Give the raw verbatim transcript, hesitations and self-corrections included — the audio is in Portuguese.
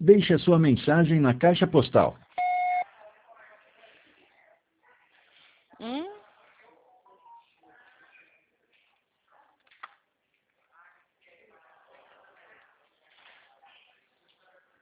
Deixe a sua mensagem na caixa postal. Hum?